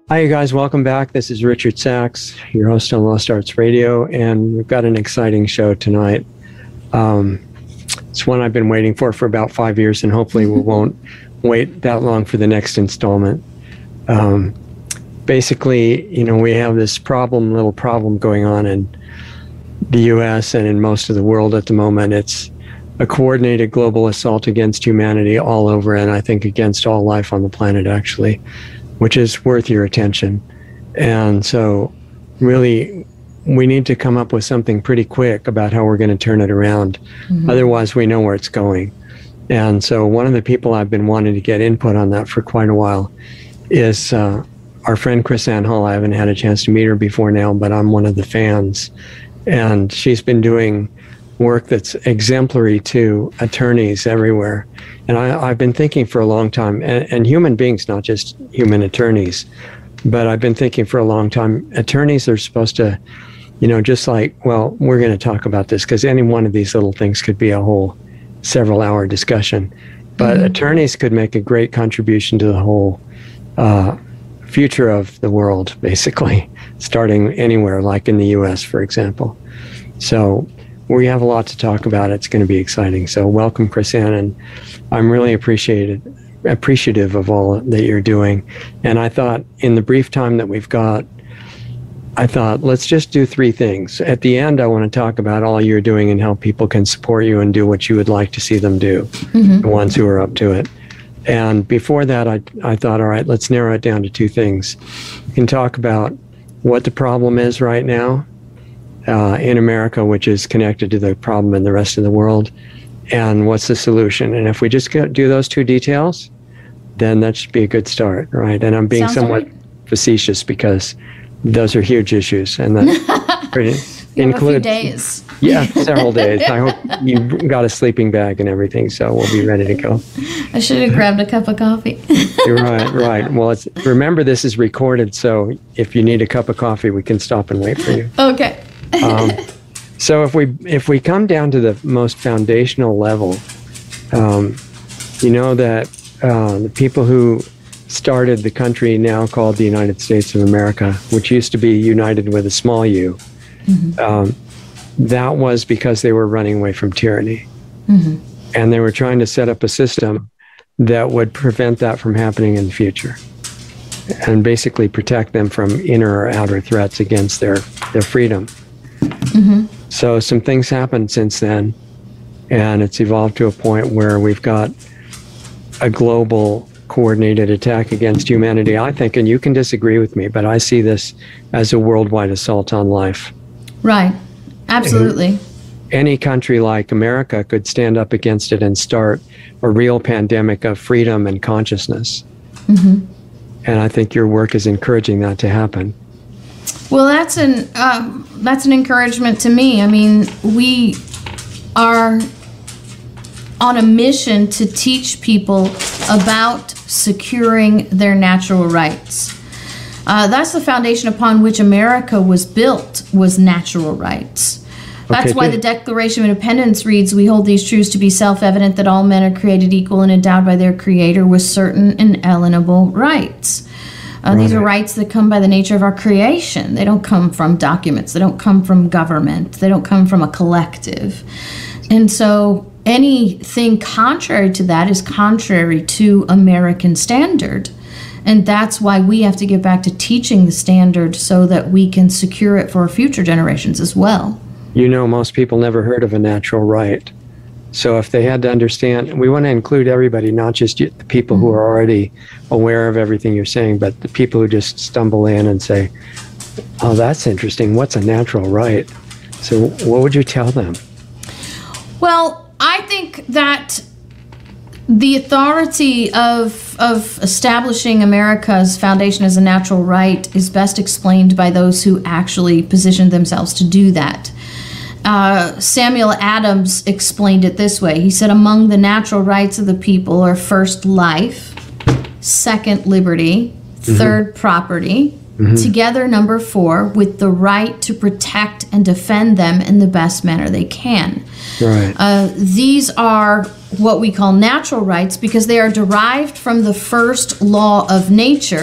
Hi, you guys. Welcome back. This is Richard Sachs, your host on Lost Arts Radio, and we've got an exciting show tonight. It's one I've been waiting for about 5 years, and hopefully we won't wait that long for the next installment. Basically, we have this little problem going on in the U.S. and in most of the world at the moment. It's a coordinated global assault against humanity all over, and I think against all life on the planet, actually, which is worth your attention. And so really, we need to come up with something pretty quick about how we're going to turn it around. Mm-hmm. Otherwise, we know where it's going. And so one of the people I've been wanting to get input on that for quite a while is our friend KrisAnne Hall. I haven't had a chance to meet her before now, but I'm one of the fans. And she's been doing work that's exemplary to attorneys everywhere. And I've been thinking for a long time, and human beings, not just human attorneys, but I've been thinking for a long time, attorneys are supposed to, just like, well, we're going to talk about this because any one of these little things could be a whole several-hour discussion. But attorneys could make a great contribution to the whole future of the world, basically, starting anywhere, like in the U.S., for example. So we have a lot to talk about. It's going to be exciting. So welcome, KrisAnne, and I'm really appreciative of all that you're doing. And I thought in the brief time that we've got, let's just do three things. At the end, I want to talk about all you're doing and how people can support you and do what you would like to see them do, the ones who are up to it. And before that, I thought, all right, let's narrow it down to two things. We can talk about what the problem is right now in America, which is connected to the problem in the rest of the world, and what's the solution. And if we just do those two details, then that should be a good start, right? And I'm being somewhat facetious because those are huge issues, and that includes a few days. Yeah, several days. I hope you've got a sleeping bag and everything, so we'll be ready to go. I should have grabbed a cup of coffee. You're right. Well, remember this is recorded, so if you need a cup of coffee, we can stop and wait for you. Okay. So if we come down to the most foundational level, that the people who started the country now called the United States of America, which used to be united with a small u, that was because they were running away from tyranny. And they were trying to set up a system that would prevent that from happening in the future and basically protect them from inner or outer threats against their freedom. So some things happened since then, and it's evolved to a point where we've got a global coordinated attack against humanity, I think, and you can disagree with me, but I see this as a worldwide assault on life. Right. Absolutely. And any country like America could stand up against it and start a real pandemic of freedom and consciousness. And I think your work is encouraging that to happen. Well, that's an encouragement to me. I mean, we are on a mission to teach people about securing their natural rights. That's the foundation upon which America was built, was natural rights. That's why the Declaration of Independence reads, "We hold these truths to be self-evident that all men are created equal and endowed by their Creator with certain inalienable rights." These are rights that come by the nature of our creation. They don't come from documents. They don't come from government. They don't come from a collective. And so anything contrary to that is contrary to American standard. And that's why we have to get back to teaching the standard so that we can secure it for future generations as well. Most people never heard of a natural right. So if they had to understand, we want to include everybody, not just the people who are already aware of everything you're saying, but the people who just stumble in and say, oh, that's interesting. What's a natural right? So what would you tell them? Well, I think that the authority of establishing America's foundation as a natural right is best explained by those who actually positioned themselves to do that. Samuel Adams explained it this way. He said, among the natural rights of the people are first life, second liberty, third property, together number 4, with the right to protect and defend them in the best manner they can. Right. These are what we call natural rights because they are derived from the first law of nature,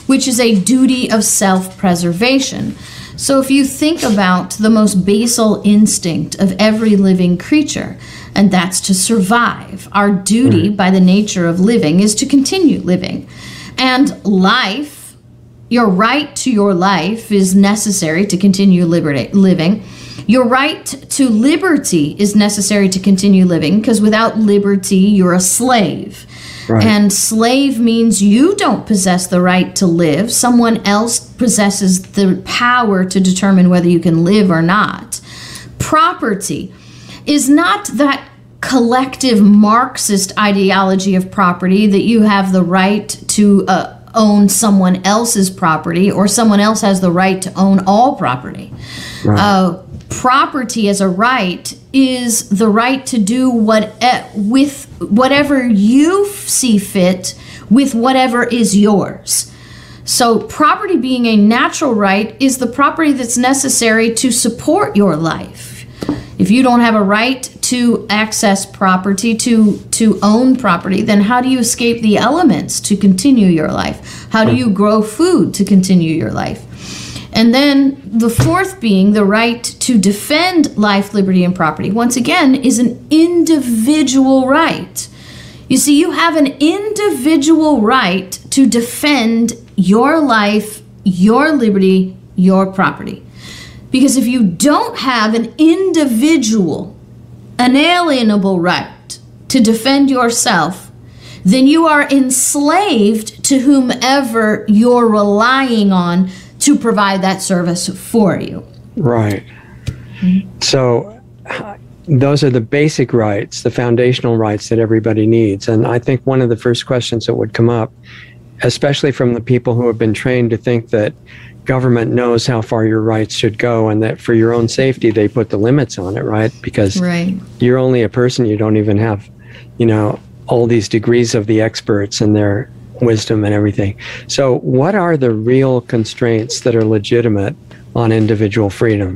which is a duty of self-preservation. So if you think about the most basal instinct of every living creature, and that's to survive, our duty by the nature of living is to continue living. And life, your right to your life is necessary to continue living. Your right to liberty is necessary to continue living, because without liberty, you're a slave. Right. And slave means you don't possess the right to live. Someone else possesses the power to determine whether you can live or not. Property is not that collective Marxist ideology of property that you have the right to own someone else's property, or someone else has the right to own all property. Right. Property as a right is the right to do with whatever you see fit with whatever is yours. So property being a natural right is the property that's necessary to support your life. If you don't have a right to access property, to own property, then how do you escape the elements to continue your life? How do you grow food to continue your life? And then the fourth being the right to defend life, liberty, and property, once again, is an individual right. You see, you have an individual right to defend your life, your liberty, your property. Because if you don't have an individual, unalienable right to defend yourself, then you are enslaved to whomever you're relying on to provide that service for you. Right. So those are the basic rights, the foundational rights that everybody needs. And I think one of the first questions that would come up, especially from the people who have been trained to think that government knows how far your rights should go, and that for your own safety, they put the limits on it, right? Because you're only a person, you don't even have, all these degrees of the experts and their wisdom and everything. So what are the real constraints that are legitimate on individual freedom?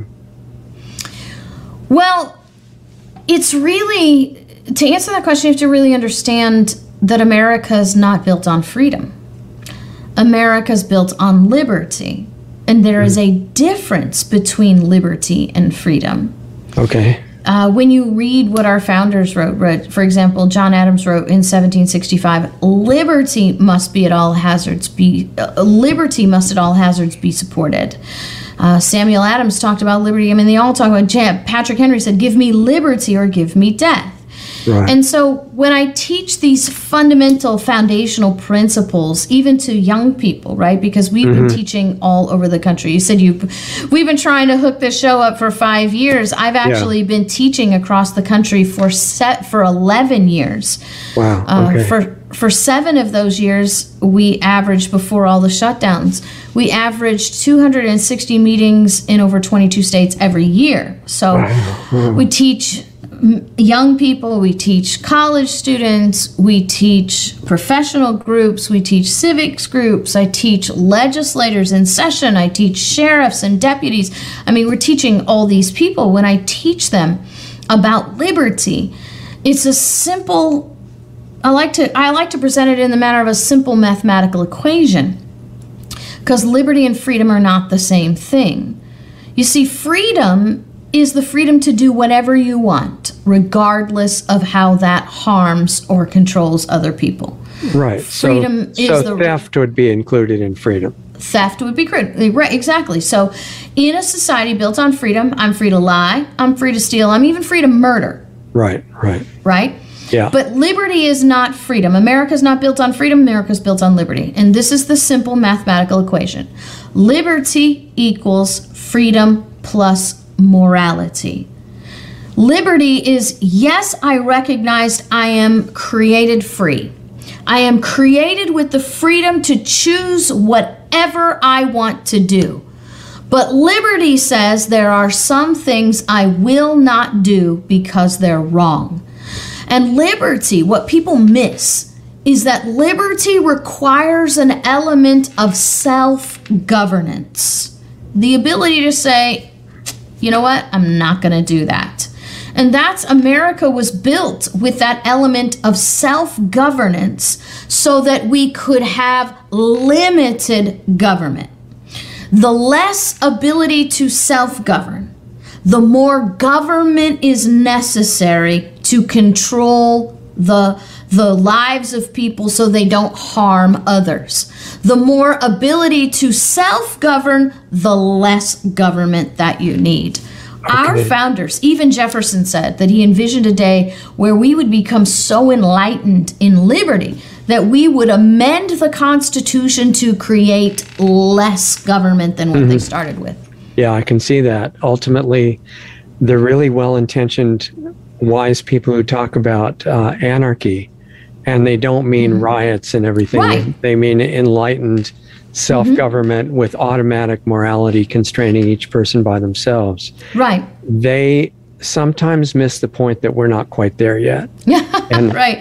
Well, it's really, to answer that question, you have to really understand that America is not built on freedom. America is built on liberty. And there is a difference between liberty and freedom. Okay. When you read what our founders wrote, for example, John Adams wrote in 1765, liberty must at all hazards be supported. Samuel Adams talked about liberty. I mean, they all talk about, Patrick Henry said, give me liberty or give me death. Right. And so when I teach these fundamental foundational principles, even to young people, right, because we've been teaching all over the country. You said we've been trying to hook this show up for 5 years. I've actually been teaching across the country for 11 years. Wow. Okay. For 7 of those years, we averaged, before all the shutdowns, we averaged 260 meetings in over 22 states every year. So we teach young people, we teach college students, we teach professional groups, we teach civics groups, I teach legislators in session, I teach sheriffs and deputies. I mean, we're teaching all these people. When I teach them about liberty, it's a simple, I like to present it in the manner of a simple mathematical equation, because liberty and freedom are not the same thing. You see, freedom is the freedom to do whatever you want, regardless of how that harms or controls other people. Right. Freedom so theft would be included in freedom. Theft would be right, exactly. So in a society built on freedom, I'm free to lie, I'm free to steal, I'm even free to murder. Right. Right? Yeah. But liberty is not freedom. America's not built on freedom, America's built on liberty. And this is the simple mathematical equation. Liberty equals freedom plus morality. Liberty is, yes, I recognized I am created free. I am created with the freedom to choose whatever I want to do. But liberty says there are some things I will not do because they're wrong. And liberty, what people miss, is that liberty requires an element of self-governance. The ability to say, you know what, I'm not going to do that. And that's America was built with that element of self-governance so that we could have limited government. The less ability to self-govern, the more government is necessary to control the lives of people so they don't harm others. The more ability to self-govern, the less government that you need. Okay. Our founders, even Jefferson said that he envisioned a day where we would become so enlightened in liberty that we would amend the Constitution to create less government than what they started with. Yeah, I can see that. Ultimately, the really well-intentioned, wise people who talk about anarchy, and they don't mean riots and everything. Right. They mean enlightened self-government with automatic morality constraining each person by themselves. Right. They sometimes miss the point that we're not quite there yet. And, right.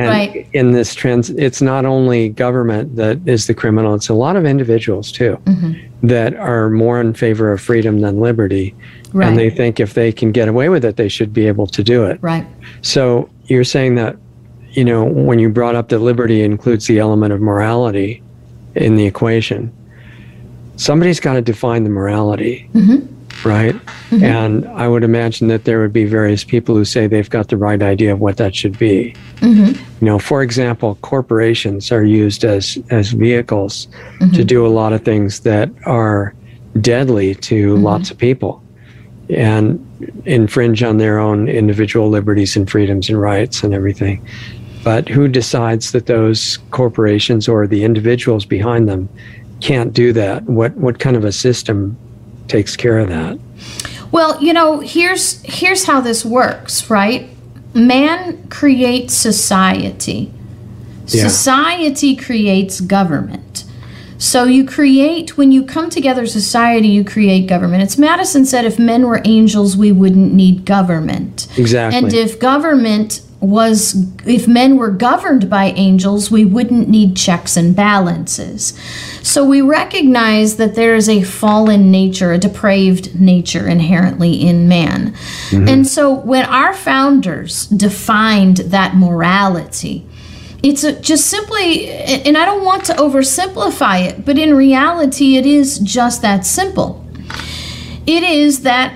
In this trend, it's not only government that is the criminal, it's a lot of individuals too that are more in favor of freedom than liberty. Right. And they think if they can get away with it, they should be able to do it. Right. So you're saying that, you know, when you brought up that liberty includes the element of morality in the equation, somebody's got to define the morality, right? And I would imagine that there would be various people who say they've got the right idea of what that should be. You know, for example, corporations are used as vehicles to do a lot of things that are deadly to lots of people and infringe on their own individual liberties and freedoms and rights and everything. But who decides that those corporations or the individuals behind them can't do that? What kind of a system takes care of that? Well, you know, here's how this works, right? Man creates society. Yeah. Society creates government. So when you come together as society, you create government. It's Madison said, if men were angels, we wouldn't need government. Exactly. And if men were governed by angels, we wouldn't need checks and balances. So we recognize that there is a fallen nature, a depraved nature inherently in man. And so when our founders defined that morality, it's just simply, and I don't want to oversimplify it, but in reality, it is just that simple. It is that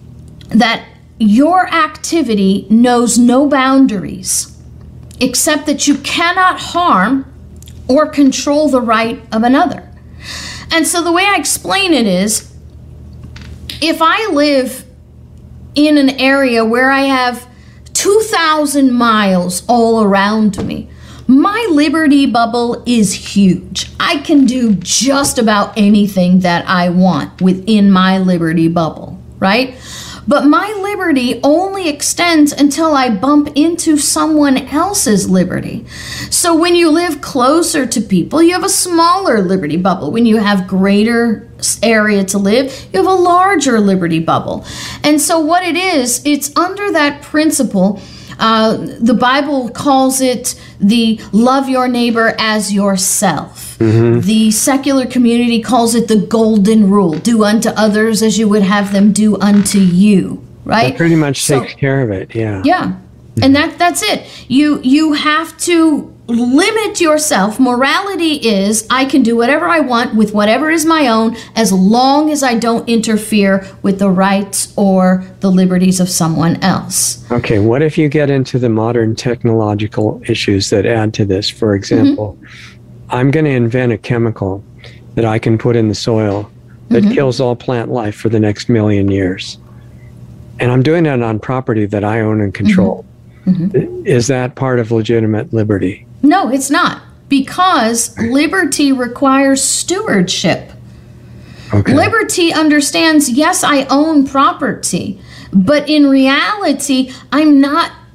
your activity knows no boundaries, except that you cannot harm or control the right of another. And so the way I explain it is, if I live in an area where I have 2,000 miles all around me, my liberty bubble is huge. I can do just about anything that I want within my liberty bubble, right? But my liberty only extends until I bump into someone else's liberty. So when you live closer to people, you have a smaller liberty bubble. When you have greater area to live, you have a larger liberty bubble. And so what it is, it's under that principle. The Bible calls it the love your neighbor as yourself. The secular community calls it the golden rule. Do unto others as you would have them do unto you, right? That pretty much takes care of it, yeah. Yeah, and that's it. You have to limit yourself. Morality is, I can do whatever I want with whatever is my own as long as I don't interfere with the rights or the liberties of someone else. Okay, what if you get into the modern technological issues that add to this? For example, I'm going to invent a chemical that I can put in the soil that kills all plant life for the next 1,000,000 years. And I'm doing it on property that I own and control. Is that part of legitimate liberty? No, it's not, because liberty requires stewardship. Okay. Liberty understands, yes, I own property, but in reality, I'm not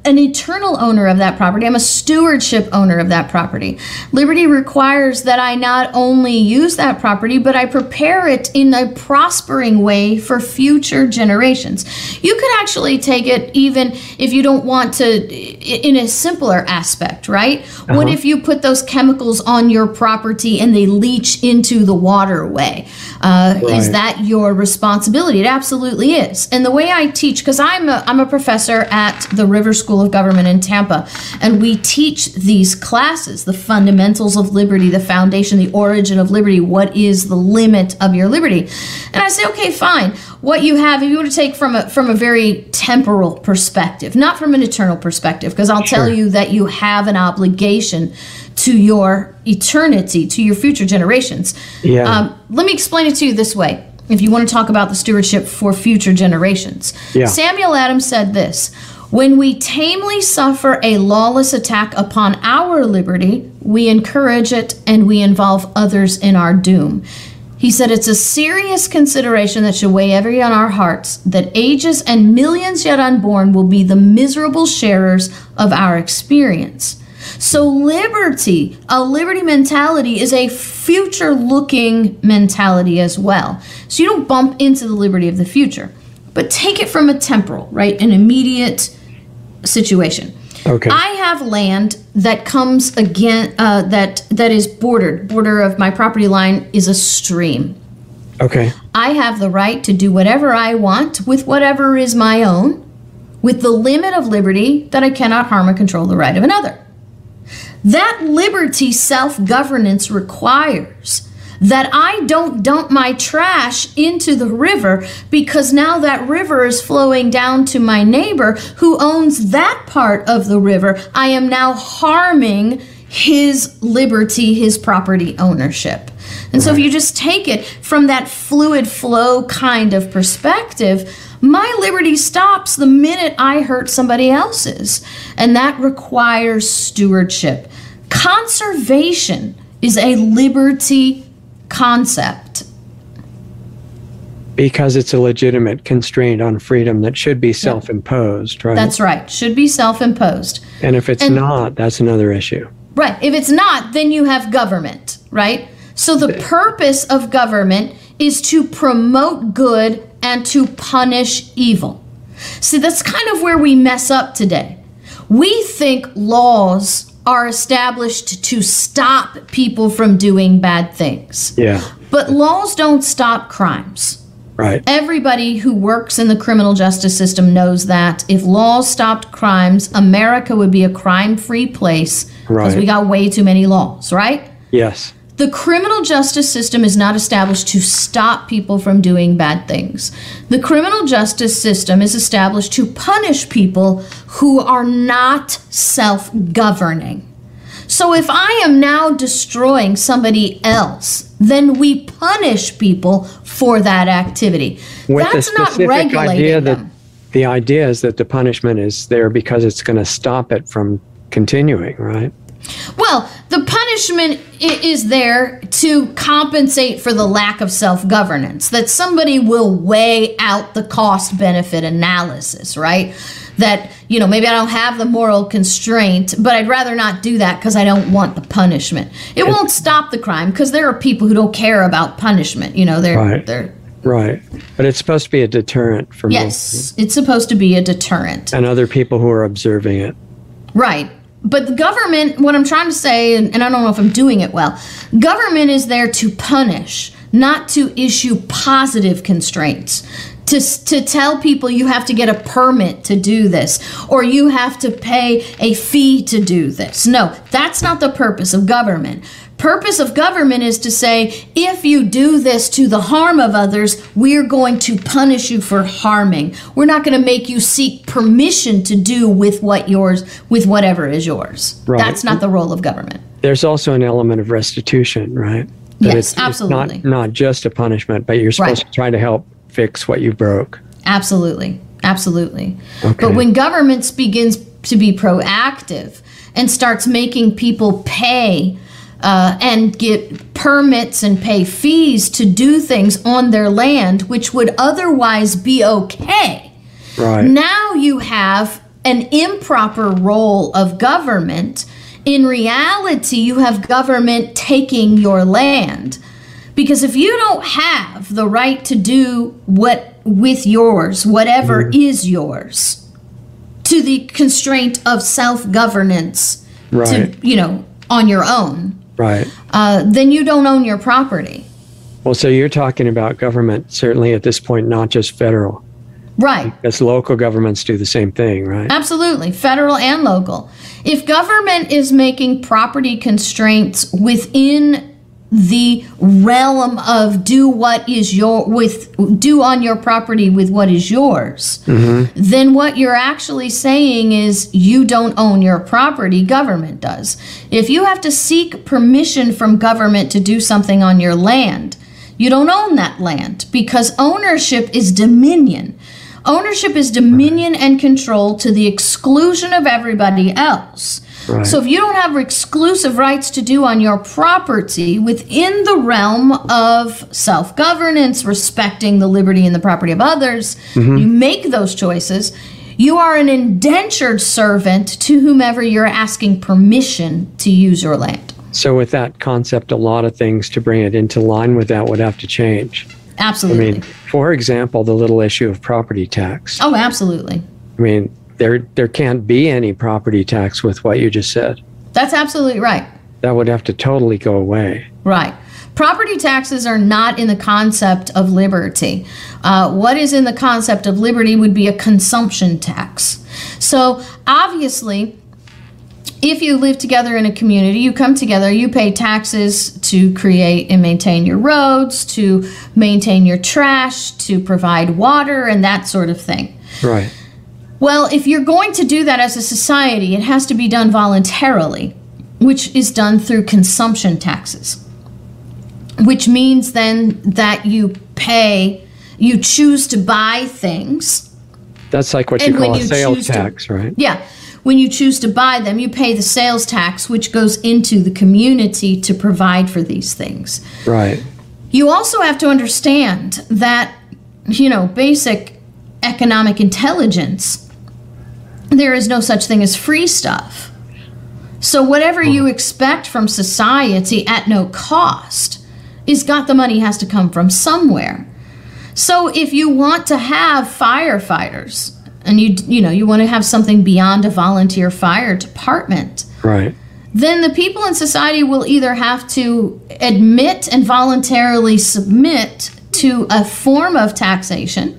an eternal owner of that property. I'm a stewardship owner of that property. Liberty requires that I not only use that property, but I prepare it in a prospering way for future generations. You could actually take it even if you don't want to, in a simpler aspect, right? What if you put those chemicals on your property and they leach into the waterway? Is that your responsibility? It absolutely is. And the way I teach, because I'm a professor at the River School of Government in Tampa, and we teach these classes, the fundamentals of liberty, the foundation, the origin of liberty, what is the limit of your liberty. And I say, okay, fine. What you have, if you want to take from a very temporal perspective, not from an eternal perspective, because I'll tell you that you have an obligation to your eternity, to your future generations. Let me explain it to you this way, if you want to talk about the stewardship for future generations. Samuel Adams said this: when we tamely suffer a lawless attack upon our liberty, we encourage it and we involve others in our doom. He said it's a serious consideration that should weigh heavy on our hearts, that ages and millions yet unborn will be the miserable sharers of our experience. So liberty, a liberty mentality, is a future-looking mentality as well. So you don't bump into the liberty of the future, but take it from a temporal, right, an immediate situation. Okay. I have land that comes again, that is border of my property line is a stream. Okay. I have the right to do whatever I want with whatever is my own, with the limit of liberty that I cannot harm or control the right of another. That liberty self-governance requires that I don't dump my trash into the river, because now that river is flowing down to my neighbor who owns that part of the river. I am now harming his liberty, his property ownership. And so if you just take it from that fluid flow kind of perspective, my liberty stops the minute I hurt somebody else's. And that requires stewardship. Conservation is a liberty concept. Because it's a legitimate constraint on freedom that should be self-imposed, right? That's right. Should be self-imposed. And if it's not, that's another issue. Right. If it's not, then you have government, right? So the purpose of government is to promote good and to punish evil. See, that's kind of where we mess up today. We think laws are established to stop people from doing bad things. Yeah. But laws don't stop crimes. Right. Everybody who works in the criminal justice system knows that if laws stopped crimes, America would be a crime-free place, because we got way too many laws, right? Yes. The criminal justice system is not established to stop people from doing bad things. The criminal justice system is established to punish people who are not self-governing. So if I am now destroying somebody else, then we punish people for that activity. With That's the not specific regulating idea them. the idea is that the punishment is there because it's going to stop it from continuing, right? Well, the punishment is there to compensate for the lack of self-governance, that somebody will weigh out the cost-benefit analysis, right? That, you know, maybe I don't have the moral constraint, but I'd rather not do that because I don't want the punishment. It won't stop the crime, because there are people who don't care about punishment. You know, they're Right. But it's supposed to be a deterrent for yes, it's supposed to be a deterrent. And other people who are observing it. Right. But the government, what I'm trying to say, and I don't know if I'm doing it well, government is there to punish, not to issue positive constraints. To tell people you have to get a permit to do this, or you have to pay a fee to do this. No, that's not the purpose of government. Purpose of government is to say, if you do this to the harm of others, we're going to punish you for harming. We're not going to make you seek permission to do with whatever is yours. Right. That's not the role of government. There's also an element of restitution, right? Yes, absolutely. It's not just a punishment, but you're supposed to try to help fix what you broke. Absolutely. Absolutely. Okay. But when government begins to be proactive and starts making people pay and get permits and pay fees to do things on their land, which would otherwise be okay. Right. Now you have an improper role of government, in reality, you have government taking your land. Because if you don't have the right to do what with yours, whatever is yours, to the constraint of self-governance, Right. to, on your own, Right. then you don't own your property. Well, so you're talking about government, certainly at this point, not just federal. Right. Because local governments do the same thing, right? Absolutely, federal and local. If government is making property constraints within the realm of do on your property with what is yours, then what you're actually saying is you don't own your property, government does. If you have to seek permission from government to do something on your land, you don't own that land, because ownership is dominion. Ownership is dominion and control to the exclusion of everybody else. Right. So if you don't have exclusive rights to do on your property within the realm of self-governance, respecting the liberty and the property of others, you make those choices, you are an indentured servant to whomever you're asking permission to use your land. So with that concept, a lot of things to bring it into line with that would have to change. Absolutely. I mean, for example, the little issue of property tax. Oh, absolutely. I mean, there can't be any property tax with what you just said. That's absolutely right. That would have to totally go away. Right. Property taxes are not in the concept of liberty. What is in the concept of liberty would be a consumption tax. So obviously, if you live together in a community, you come together, you pay taxes to create and maintain your roads, to maintain your trash, to provide water, and that sort of thing. Right. Well, if you're going to do that as a society, it has to be done voluntarily, which is done through consumption taxes, which means then that you choose to buy things. That's like what you call a sales tax, right? Yeah. When you choose to buy them, you pay the sales tax, which goes into the community to provide for these things. Right. You also have to understand that, basic economic intelligence, there is no such thing as free stuff. So whatever you expect from society at no cost the money has to come from somewhere. So if you want to have firefighters, and you want to have something beyond a volunteer fire department, right, then the people in society will either have to admit and voluntarily submit to a form of taxation,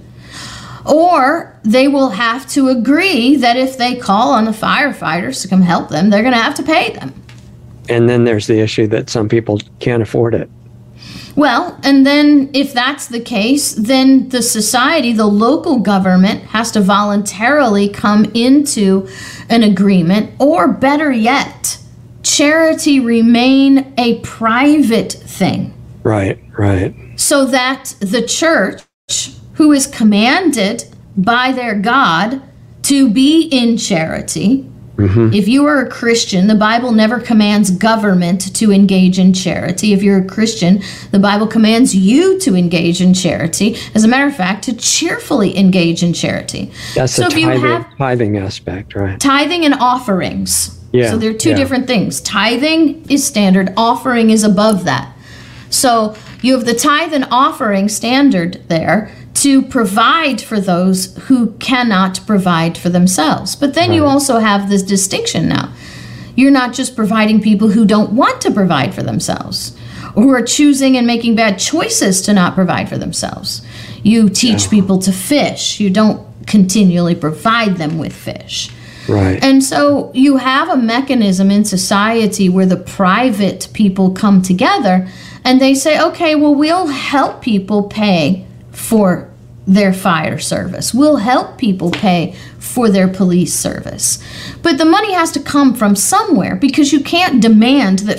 or they will have to agree that if they call on the firefighters to come help them, they're going to have to pay them. And then there's the issue that some people can't afford it. Well, and then if that's the case, then the society, the local government, has to voluntarily come into an agreement, or better yet, charity remain a private thing. Right, right. So that the church, who is commanded by their God to be in charity, if you are a Christian, the Bible never commands government to engage in charity. If you're a Christian, the Bible commands you to engage in charity. As a matter of fact, to cheerfully engage in charity. That's the tithing aspect, right? Tithing and offerings. Yeah, so they're two different things. Tithing is standard. Offering is above that. So you have the tithe and offering standard there to provide for those who cannot provide for themselves. But then you also have this distinction now. You're not just providing people who don't want to provide for themselves, or who are choosing and making bad choices to not provide for themselves. You teach people to fish. You don't continually provide them with fish. Right. And so you have a mechanism in society where the private people come together and they say, okay, well, we'll help people pay for their fire service. We'll help people pay for their police service. But the money has to come from somewhere, because you can't demand that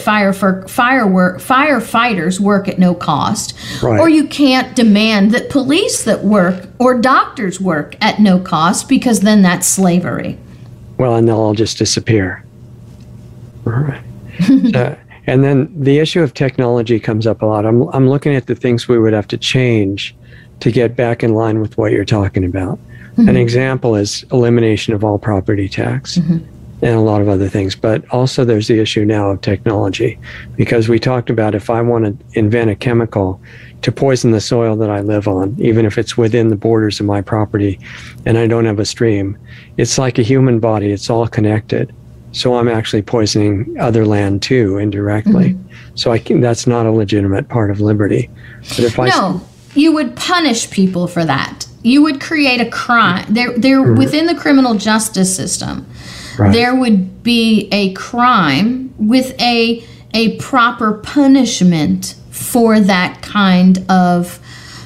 firefighters work at no cost. Right. Or you can't demand that police that work or doctors work at no cost, because then that's slavery. Well, and they'll all just disappear. All right. And then the issue of technology comes up a lot. I'm looking at the things we would have to change to get back in line with what you're talking about. An example is elimination of all property tax and a lot of other things. But also there's the issue now of technology, because we talked about if I want to invent a chemical to poison the soil that I live on, even if it's within the borders of my property and I don't have a stream, it's like a human body. It's all connected. So I'm actually poisoning other land too, indirectly. So that's not a legitimate part of liberty. But if you would punish people for that. You would create a crime. There within the criminal justice system, there would be a crime with a proper punishment for that kind of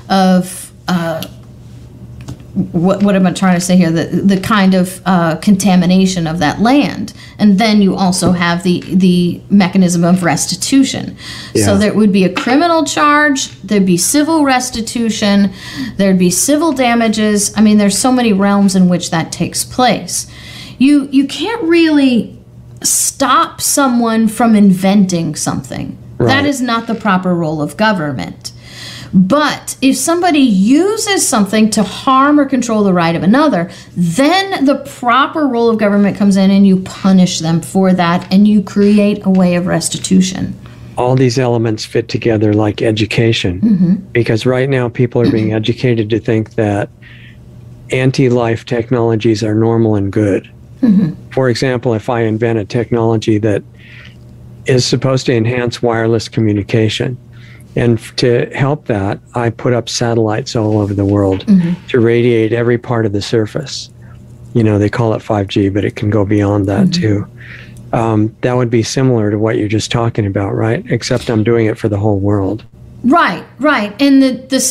what am I trying to say here? The kind of contamination of that land. And then you also have the mechanism of restitution. Yeah. So there would be a criminal charge, there'd be civil restitution, there'd be civil damages. I mean, there's so many realms in which that takes place. You can't really stop someone from inventing something. Right. That is not the proper role of government. But if somebody uses something to harm or control the right of another, then the proper role of government comes in and you punish them for that and you create a way of restitution. All these elements fit together like education, because right now people are being educated to think that anti-life technologies are normal and good. For example, if I invent a technology that is supposed to enhance wireless communication, and to help that, I put up satellites all over the world to radiate every part of the surface. You know, they call it 5G, but it can go beyond that too. That would be similar to what you're just talking about, right? Except I'm doing it for the whole world. Right. And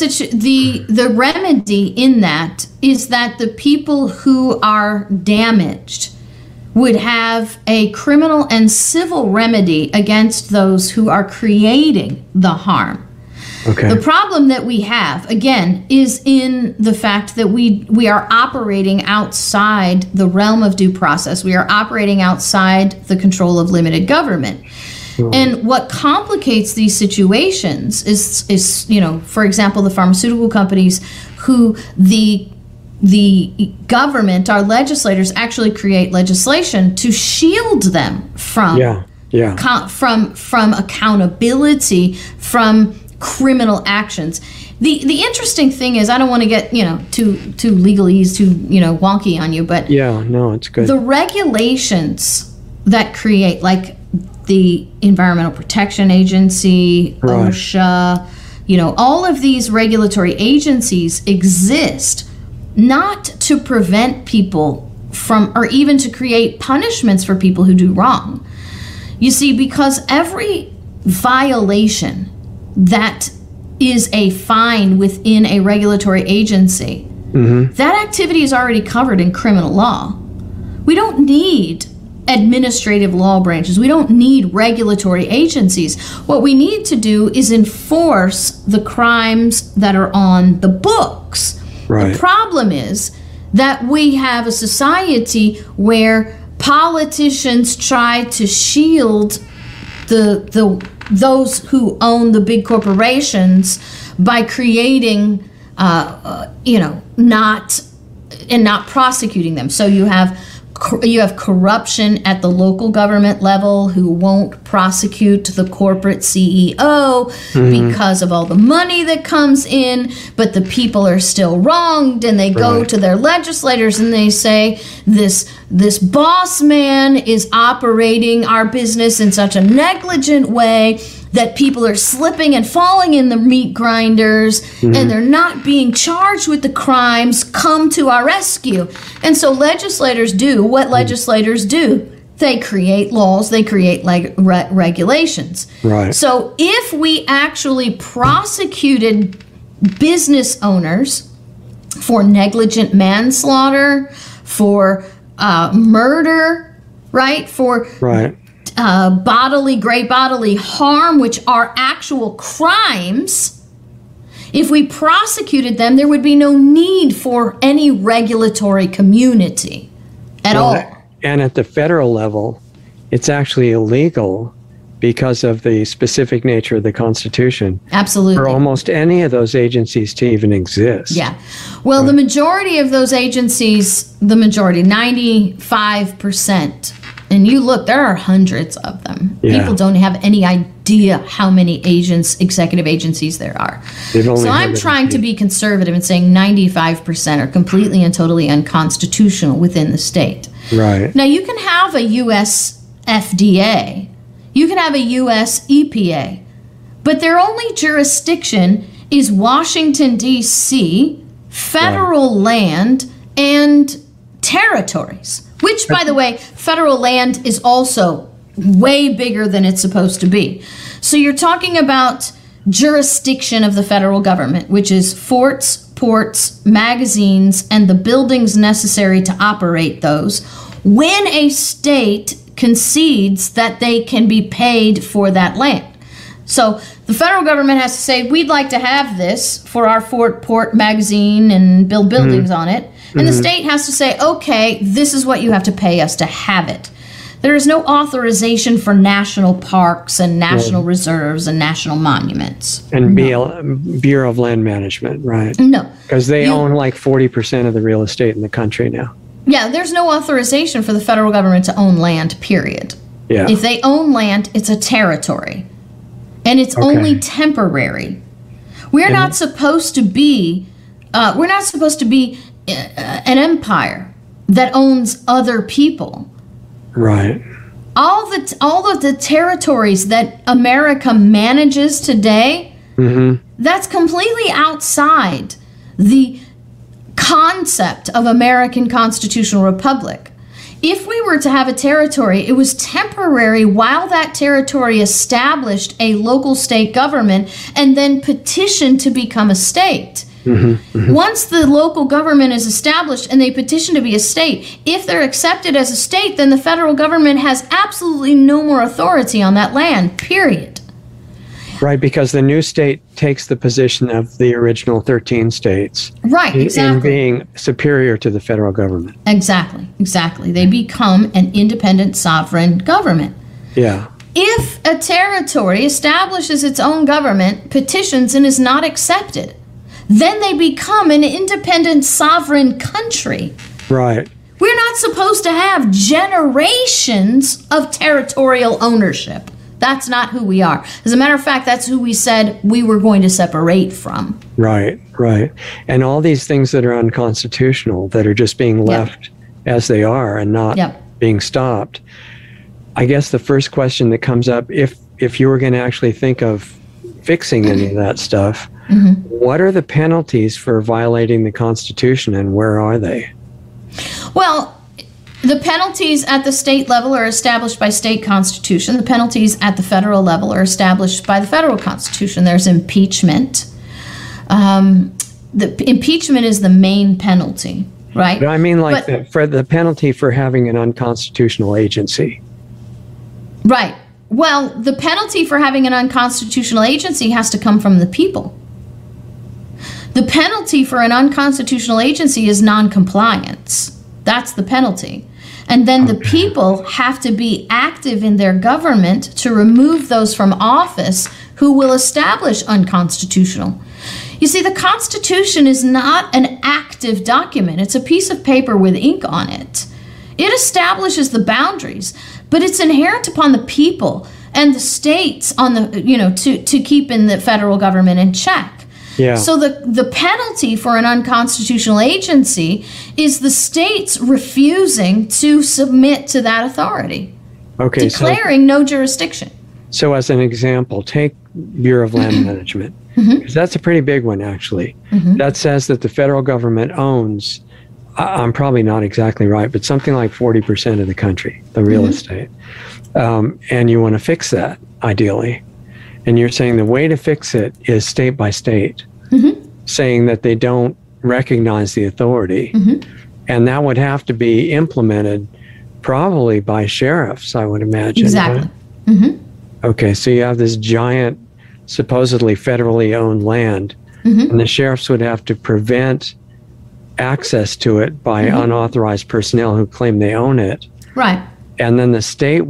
the remedy in that is that the people who are damaged would have a criminal and civil remedy against those who are creating the harm. Okay. The problem that we have, again, is in the fact that we are operating outside the realm of due process. We are operating outside the control of limited government. And what complicates these situations is, you know, for example, the pharmaceutical companies who the government, our legislators, actually create legislation to shield them from from accountability, from criminal actions. The interesting thing is, I don't want to get too legalese, too wonky on you, but it's good. The regulations that create, like the Environmental Protection Agency, OSHA, all of these regulatory agencies exist not to prevent people from, or even to create punishments for people who do wrong. You see, because every violation that is a fine within a regulatory agency, that activity is already covered in criminal law. We don't need administrative law branches. We don't need regulatory agencies. What we need to do is enforce the crimes that are on the books. Right. The problem is that we have a society where politicians try to shield those who own the big corporations by creating, not prosecuting them. So you have corruption at the local government level who won't prosecute the corporate CEO because of all the money that comes in, but the people are still wronged, and they go to their legislators and they say, this boss man is operating our business in such a negligent way that people are slipping and falling in the meat grinders, and they're not being charged with the crimes. Come to our rescue. And so legislators do what legislators do. They create laws, they create regulations. Right. So if we actually prosecuted business owners for negligent manslaughter, for murder, for great bodily harm, which are actual crimes, if we prosecuted them, there would be no need for any regulatory community at all. And at the federal level, it's actually illegal because of the specific nature of the Constitution, Absolutely. for almost any of those agencies to even exist. Yeah. Well, the majority of those agencies, 95%, and you look, there are hundreds of them. Yeah. People don't have any idea how many executive agencies there are. They've only So I'm heard of trying a to few. be conservative and saying 95% are completely and totally unconstitutional within the state. Right. Now, you can have a U.S. FDA, you can have a U.S. EPA, but their only jurisdiction is Washington, D.C., federal land, and territories, which, by the way, federal land is also way bigger than it's supposed to be. So you're talking about jurisdiction of the federal government, which is forts, ports, magazines, and the buildings necessary to operate those, when a state concedes that they can be paid for that land. So the federal government has to say, we'd like to have this for our fort, port, magazine, and build buildings on it. And the state has to say, okay, this is what you have to pay us to have it. There is no authorization for national parks and national reserves and national monuments. And Bureau of Land Management, right? No. Because they own like 40% of the real estate in the country now. Yeah, there's no authorization for the federal government to own land, period. Yeah. If they own land, it's a territory. And it's only temporary. We're not supposed to be an empire that owns other people. Right. All of the territories that America manages today, that's completely outside the concept of American constitutional republic. If we were to have a territory, it was temporary while that territory established a local state government and then petitioned to become a state. Once the local government is established and they petition to be a state, if they're accepted as a state, then the federal government has absolutely no more authority on that land, period. Right, because the new state takes the position of the original 13 states. Right, exactly. In being superior to the federal government. Exactly. They become an independent sovereign government. Yeah. If a territory establishes its own government, petitions, and is not accepted, then they become an independent sovereign country. Right. We're not supposed to have generations of territorial ownership. That's not who we are. As a matter of fact, that's who we said we were going to separate from. Right. And all these things that are unconstitutional, that are just being left as they are and not being stopped. I guess the first question that comes up, if you were going to actually think of fixing any of that stuff, what are the penalties for violating the Constitution, and where are they? Well, the penalties at the state level are established by state constitution. The penalties at the federal level are established by the federal constitution. There's impeachment. The impeachment is the main penalty, right? But I mean, for the penalty for having an unconstitutional agency. Right. Well, the penalty for having an unconstitutional agency has to come from the people. The penalty for an unconstitutional agency is noncompliance. That's the penalty. And then the people have to be active in their government to remove those from office who will establish unconstitutional. You see, the Constitution is not an active document. It's a piece of paper with ink on it. It establishes the boundaries, but it's inherent upon the people and the states on the to keep in the federal government in check. Yeah. So the penalty for an unconstitutional agency is the states refusing to submit to that authority, declaring no jurisdiction. So as an example, take Bureau of Land Management, because that's a pretty big one, actually. That says that the federal government owns, I'm probably not exactly right, but something like 40% of the country, the real estate. And you want to fix that, ideally. And you're saying the way to fix it is state by state, saying that they don't recognize the authority. And that would have to be implemented probably by sheriffs, I would imagine. Exactly. Right? Okay, so you have this giant, supposedly federally owned land, and the sheriffs would have to prevent access to it by unauthorized personnel who claim they own it. Right. And then the state would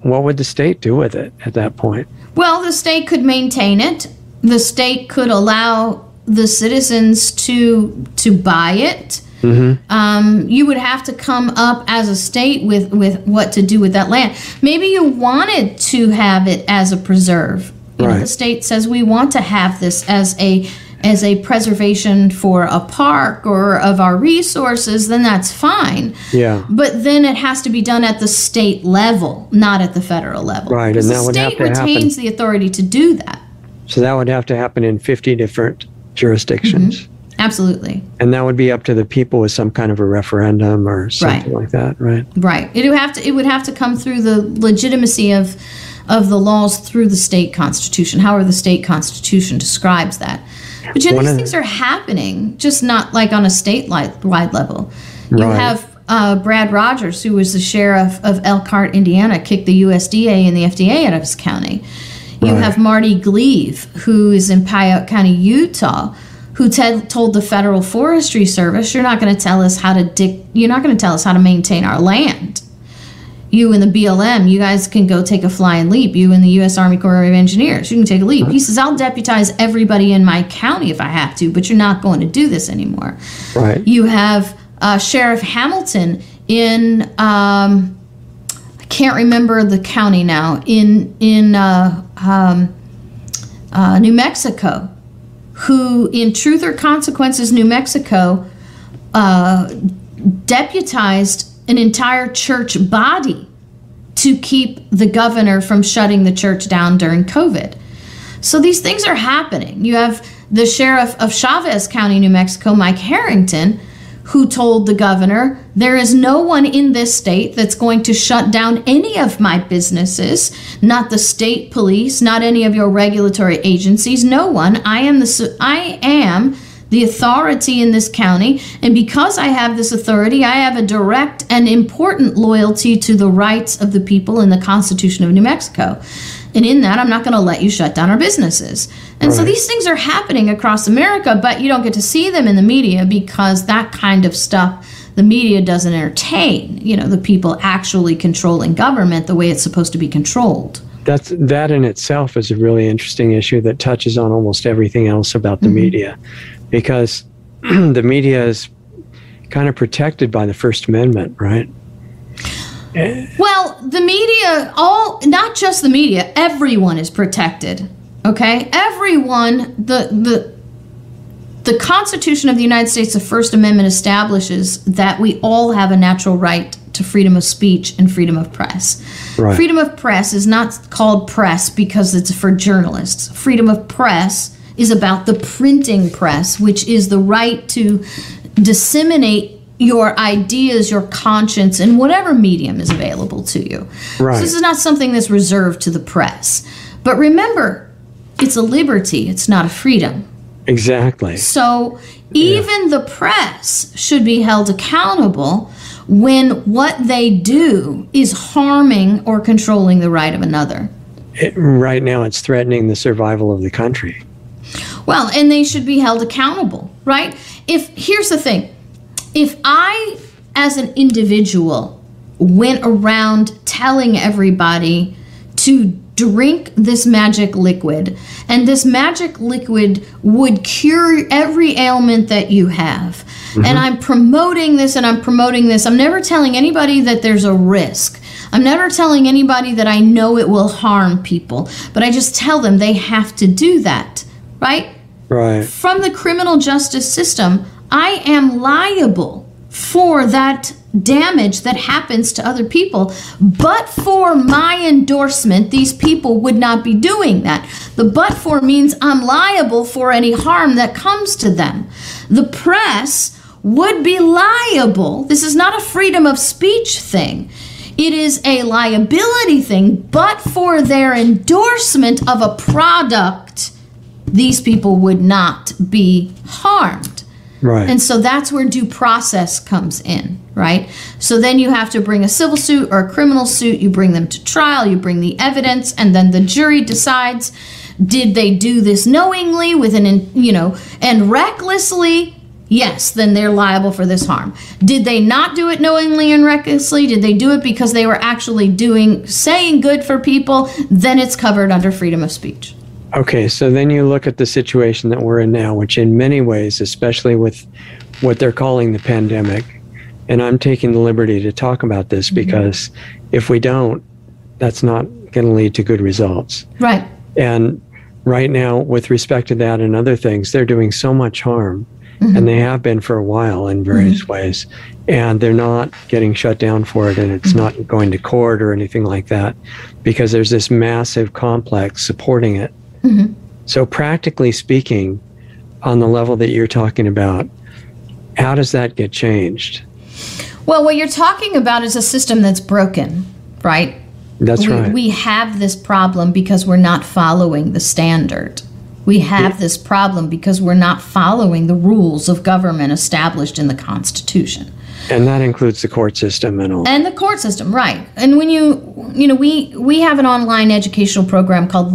what would the state do with it at that point? Well, the state could maintain it. The state could allow the citizens to buy it. You would have to come up as a state with what to do with that land. Maybe you wanted to have it as a preserve. You know, the state says we want to have this as a preservation for a park or of our resources, then that's fine. Yeah. But then it has to be done at the state level, not at the federal level. Right, and that would have to happen. The state retains the authority to do that. So that would have to happen in 50 different jurisdictions. Absolutely. And that would be up to the people with some kind of a referendum or something like that, right? Right. It would have to come through the legitimacy of the laws through the state constitution, however the state constitution describes that. But these things are happening, just not like on a statewide level. You have Brad Rogers, who was the sheriff of Elkhart, Indiana, kicked the USDA and the FDA out of his county. You have Marty Gleave, who is in Piatt County, Utah, who told the Federal Forestry Service, "You're not going to tell us how to maintain our land. You and the BLM, you guys can go take a flying leap. You and the U.S. Army Corps of Engineers, you can take a leap." He says, "I'll deputize everybody in my county if I have to, but you're not going to do this anymore." Right. You have Sheriff Hamilton in I can't remember the county now, in New Mexico, who in Truth or Consequences, New Mexico, deputized an entire church body to keep the governor from shutting the church down during COVID. So these things are happening. You have the sheriff of Chavez County, New Mexico, Mike Harrington, who told the governor, "There is no one in this state that's going to shut down any of my businesses, not the state police, not any of your regulatory agencies, no one. I am the authority in this county, and because I have this authority, I have a direct and important loyalty to the rights of the people in the Constitution of New Mexico. And in that, I'm not going to let you shut down our businesses." And so these things are happening across America, but you don't get to see them in the media because that kind of stuff, the media doesn't entertain, the people actually controlling government the way it's supposed to be controlled. That in itself is a really interesting issue that touches on almost everything else about the media, because the media is kind of protected by the First Amendment, right? Well, the media, not just the media, everyone is protected. Okay? Everyone, the Constitution of the United States, the First Amendment, establishes that we all have a natural right to freedom of speech and freedom of press. Right. Freedom of press is not called press because it's for journalists. Freedom of press is about the printing press, which is the right to disseminate your ideas, your conscience, in whatever medium is available to you. Right. So this is not something that's reserved to the press. But remember, it's a liberty, it's not a freedom. Exactly. So even the press should be held accountable when what they do is harming or controlling the right of another. Right now, it's threatening the survival of the country. Well, and they should be held accountable, right? Here's the thing. If I, as an individual, went around telling everybody to drink this magic liquid, and this magic liquid would cure every ailment that you have, and I'm promoting this and I'm promoting this, I'm never telling anybody that there's a risk. I'm never telling anybody that I know it will harm people, but I just tell them they have to do that, right? Right. From the criminal justice system, I am liable for that damage that happens to other people. But for my endorsement, these people would not be doing that. The but for means I'm liable for any harm that comes to them. The press would be liable. This is not a freedom of speech thing. It is a liability thing, but for their endorsement of a product, these people would not be harmed. Right. And so that's where due process comes in, right? So then you have to bring a civil suit or a criminal suit, you bring them to trial, you bring the evidence, and then the jury decides, did they do this knowingly and recklessly? yes, then they're liable for this harm. Did they not do it knowingly and recklessly? Did they do it because they were actually saying good for people? Then it's covered under freedom of speech. Okay, so then you look at the situation that we're in now, which in many ways, especially with what they're calling the pandemic, and I'm taking the liberty to talk about this because if we don't, that's not going to lead to good results. Right. And right now, with respect to that and other things, they're doing so much harm, and they have been for a while in various ways, and they're not getting shut down for it, and it's not going to court or anything like that because there's this massive complex supporting it. So practically speaking, on the level that you're talking about, how does that get changed? Well, what you're talking about is a system that's broken, right? That's right. We have this problem because we're not following the standard. We have this problem because we're not following the rules of government established in the Constitution. And that includes the court system and all. And the court system, right. And when we have an online educational program called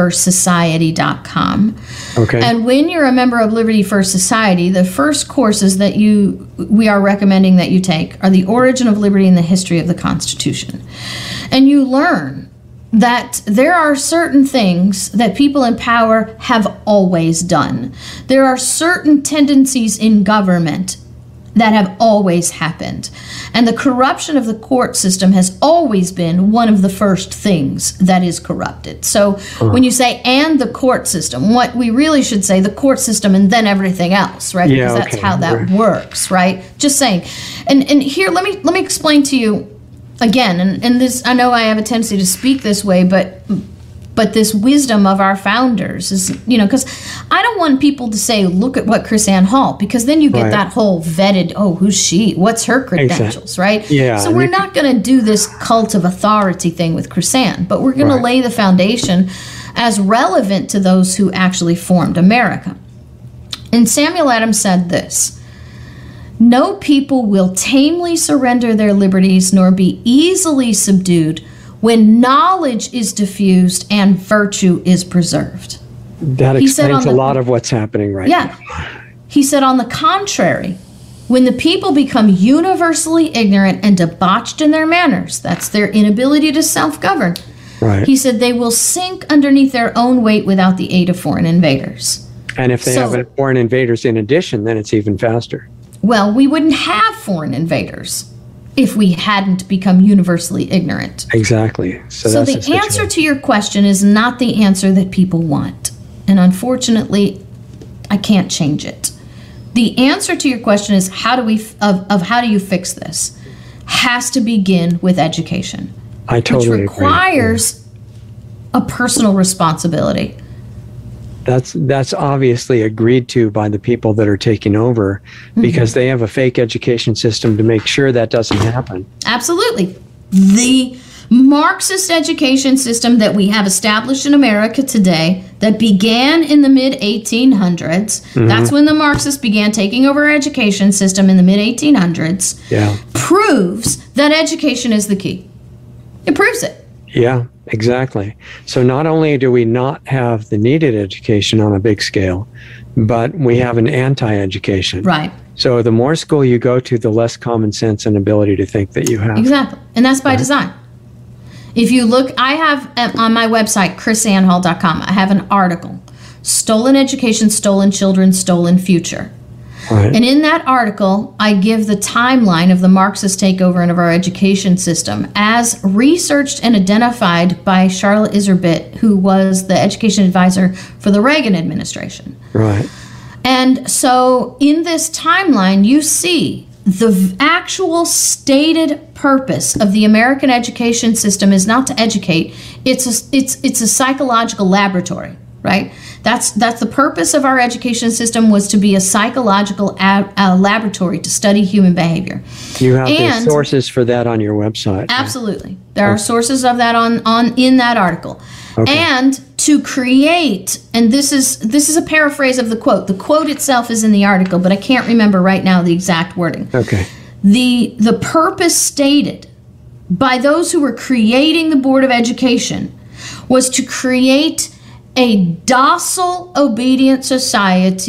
LibertyFirstSociety.com. Okay. And when you're a member of Liberty First Society, the first courses that we are recommending that you take are the origin of liberty and the history of the Constitution. And you learn that there are certain things that people in power have always done. There are certain tendencies in government that have always happened. And the corruption of the court system has always been one of the first things that is corrupted. So when you say, and the court system, what we really should say, the court system and then everything else, right? Yeah, because that's how that works, right? Just saying. And here, let me explain to you again, and this, I know I have a tendency to speak this way, but this wisdom of our founders is, because I don't want people to say, look at what KrisAnne Hall, because then you get that whole vetted, oh, who's she? What's her credentials, right? Yeah. So we're not going to do this cult of authority thing with KrisAnne, but we're going to lay the foundation as relevant to those who actually formed America. And Samuel Adams said this: "No people will tamely surrender their liberties nor be easily subdued when knowledge is diffused and virtue is preserved." That explains a lot of what's happening right now. He said, on the contrary, when the people become universally ignorant and debauched in their manners, that's their inability to self-govern, he said they will sink underneath their own weight without the aid of foreign invaders. And if they have foreign invaders in addition, then it's even faster. Well, we wouldn't have foreign invaders if we hadn't become universally ignorant. Exactly. So the answer to your question is not the answer that people want. And unfortunately, I can't change it. The answer to your question is how do you fix this? Has to begin with education. I totally agree. Which requires a personal responsibility. That's obviously agreed to by the people that are taking over because they have a fake education system to make sure that doesn't happen. Absolutely. The Marxist education system that we have established in America today that began in the mid-1800s, that's when the Marxists began taking over our education system in the mid-1800s, proves that education is the key. It proves it. Yeah, exactly. So not only do we not have the needed education on a big scale, but we have an anti-education. Right. So the more school you go to, the less common sense and ability to think that you have. Exactly. And that's by design. If you look, I have on my website, KrisAnneHall.com, I have an article, Stolen Education, Stolen Children, Stolen Future. Right. And in that article, I give the timeline of the Marxist takeover of our education system as researched and identified by Charlotte Iserbyt, who was the education advisor for the Reagan administration. Right. And so in this timeline, you see the actual stated purpose of the American education system is not to educate. It's a psychological laboratory, right? That's the purpose of our education system, was to be a psychological laboratory to study human behavior. You have the sources for that on your website. Absolutely. Right? There are sources of that in that article. Okay. And to create, and this is a paraphrase of the quote. The quote itself is in the article, but I can't remember right now the exact wording. Okay. The purpose stated by those who were creating the Board of Education was to create a docile, obedient society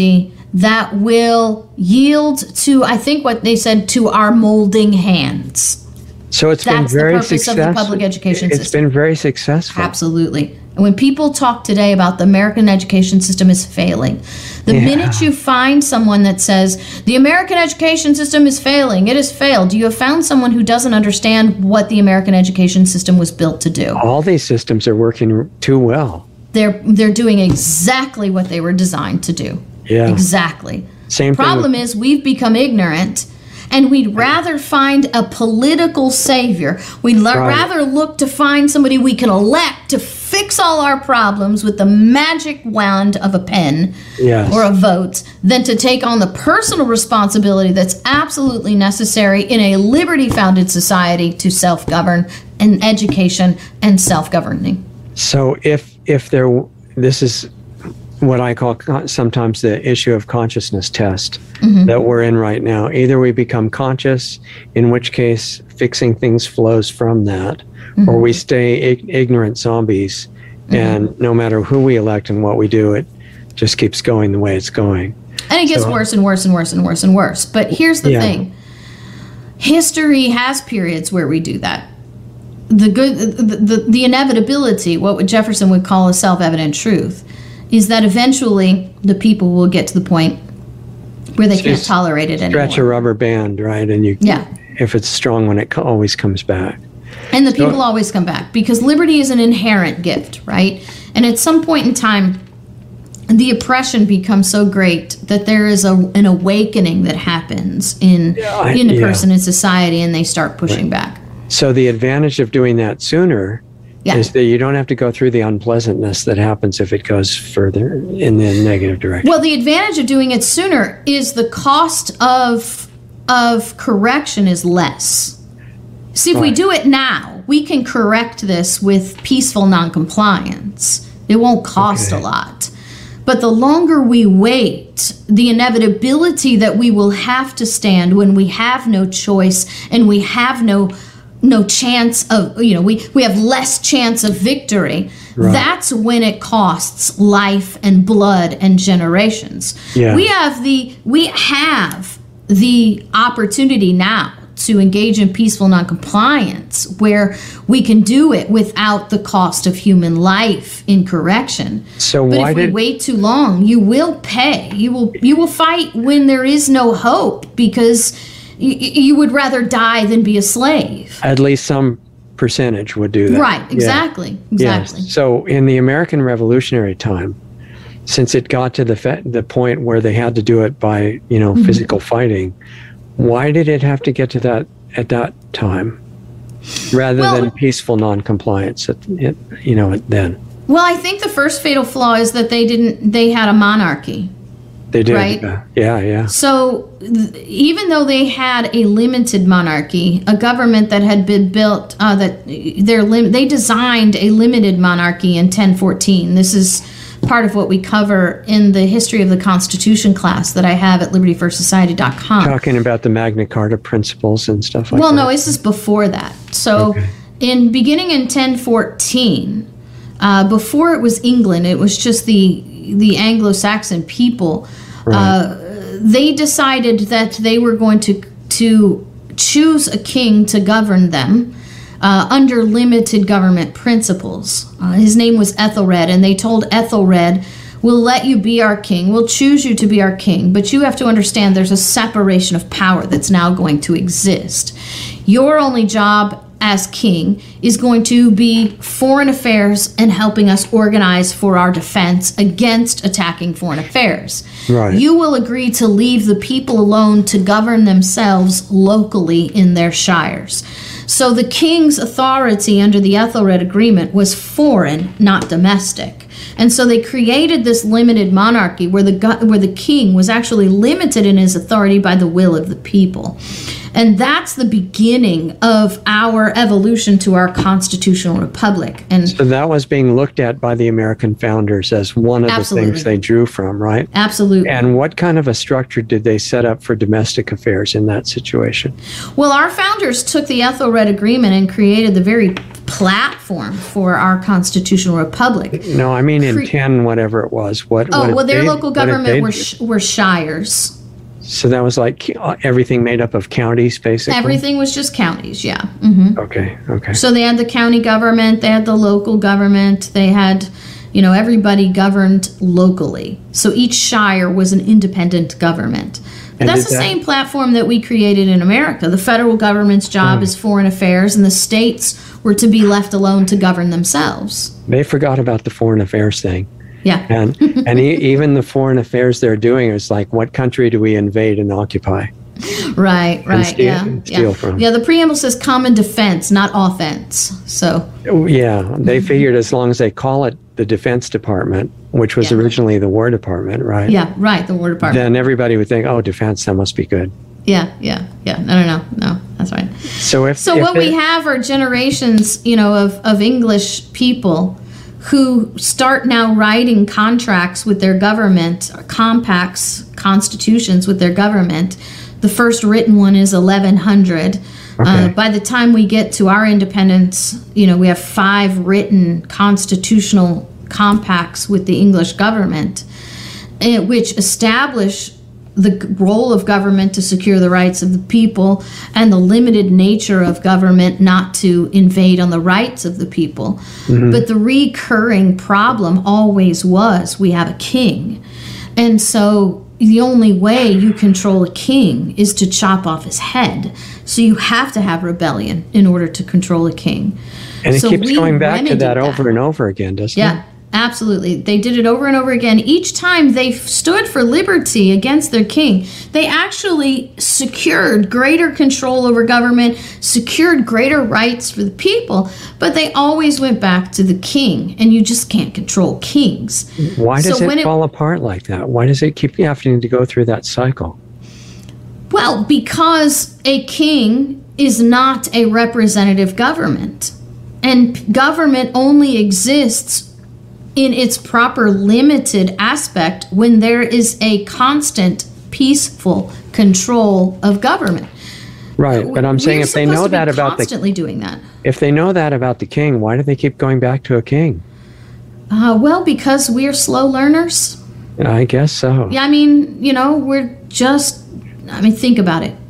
that will yield to, I think what they said, to our molding hands. So it's been That's the very purpose of successful. the public education It's system. been very successful. Absolutely. And when people talk today about the American education system is failing, the minute you find someone that says, the American education system is failing, it has failed, you have found someone who doesn't understand what the American education system was built to do. All these systems are working too well. They're doing exactly what they were designed to do. Yeah. Exactly. Same thing Problem with- is, we've become ignorant, and we'd rather find a political savior. We'd rather look to find somebody we can elect to fix all our problems with the magic wand of a pen Yes. or a vote than to take on the personal responsibility that's absolutely necessary in a liberty-founded society to self-govern and education and self-governing. So this is what I call sometimes the issue of consciousness test that we're in right now. Either we become conscious, in which case fixing things flows from that, or we stay ignorant zombies, and no matter who we elect and what we do, it just keeps going the way it's going. And it gets worse and worse and worse and worse and worse. But here's the thing. History has periods where we do that. The inevitability, what Jefferson would call a self-evident truth, is that eventually the people will get to the point where they can't tolerate it anymore. Stretch a rubber band, right? And if it's strong when it always comes back. And the people always come back because liberty is an inherent gift, right? And at some point in time, the oppression becomes so great that there is an awakening that happens in a person in society, and they start pushing back. So the advantage of doing that sooner is that you don't have to go through the unpleasantness that happens if it goes further in the negative direction. Well, the advantage of doing it sooner is the cost of correction is less. See, if we do it now, we can correct this with peaceful noncompliance. It won't cost a lot. But the longer we wait, the inevitability that we will have to stand when we have no choice and we have no chance of, we have less chance of victory. Right. That's when it costs life and blood and generations. Yeah. We have the opportunity now to engage in peaceful noncompliance where we can do it without the cost of human life in correction. So but if we wait too long, you will pay. You will fight when there is no hope because you would rather die than be a slave. At least some percentage would do that. Right, exactly. Yes. So in the American Revolutionary time, since it got to the point where they had to do it by, physical fighting, why did it have to get to that at that time rather than peaceful noncompliance then? Well, I think the first fatal flaw is that they had a monarchy. They did. Right? Yeah. So even though they had a limited monarchy, a government that had been built, they designed a limited monarchy in 1014. This is part of what we cover in the history of the Constitution class that I have at libertyfirstsociety.com. Talking about the Magna Carta principles and stuff like that. Well, no, this is before that. So beginning in 1014, before it was England, it was just the Anglo-Saxon people. Right. They decided that they were going to choose a king to govern them under limited government principles. His name was Ethelred, and they told Ethelred, we'll let you be our king, we'll choose you to be our king, but you have to understand there's a separation of power that's now going to exist. Your only job as king is going to be foreign affairs and helping us organize for our defense against attacking foreign affairs. Right. You will agree to leave the people alone to govern themselves locally in their shires. So the king's authority under the Ethelred Agreement was foreign, not domestic. And so they created this limited monarchy where the king was actually limited in his authority by the will of the people. And that's the beginning of our evolution to our constitutional republic. And so that was being looked at by the American founders as one of the things they drew from, right? Absolutely. And what kind of a structure did they set up for domestic affairs in that situation? Well, our founders took the Ethelred Agreement and created the very platform for our constitutional republic. No, I mean in 10, whatever it was. What Their local government were shires. So that was like everything made up of counties, basically? Everything was just counties, yeah. Mm-hmm. Okay. So they had the county government, they had the local government, they had, everybody governed locally. So each shire was an independent government. But that's the same platform that we created in America. The federal government's job is foreign affairs, and the states were to be left alone to govern themselves. They forgot about the foreign affairs thing. Yeah. And even the foreign affairs they're doing is like, what country do we invade and occupy? Right, Steal from. Yeah, the preamble says common defense, not offense. So. Yeah, they figured as long as they call it the Defense Department, which was originally the War Department, right? Yeah, right, the War Department. Then everybody would think, oh, defense, that must be good. Yeah. No, that's right. So what we have are generations, of English people who start now writing contracts with their government, compacts, constitutions with their government. The first written one is 1100. Okay. By the time we get to our independence, we have 5 written constitutional compacts with the English government, which establish the role of government to secure the rights of the people and the limited nature of government not to invade on the rights of the people. Mm-hmm. But the recurring problem always was we have a king. And so the only way you control a king is to chop off his head. So you have to have rebellion in order to control a king. And it keeps going back to that over and over again, doesn't it? Yeah. Absolutely. They did it over and over again. Each time they stood for liberty against their king, they actually secured greater control over government, secured greater rights for the people, but they always went back to the king, and you just can't control kings. Why does it fall apart like that? Why does it keep having to go through that cycle? Well, because a king is not a representative government, and government only exists in its proper limited aspect when there is a constant, peaceful control of government. Right, but I'm saying if they know that about constantly doing that. If they know that about the king, why do they keep going back to a king? Well, because we're slow learners. I guess so. Yeah, think about it.